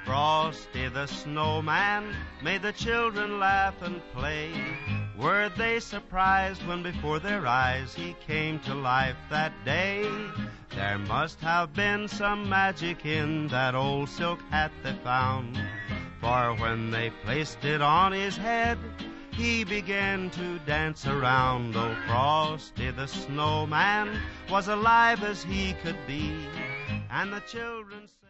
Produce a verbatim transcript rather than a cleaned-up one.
Frosty the Snowman made the children laugh and play. Were they surprised when before their eyes he came to life that day? There must have been some magic in that old silk hat they found, for when they placed it on his head, he began to dance around. Oh, Frosty the Snowman was alive as he could be, and the children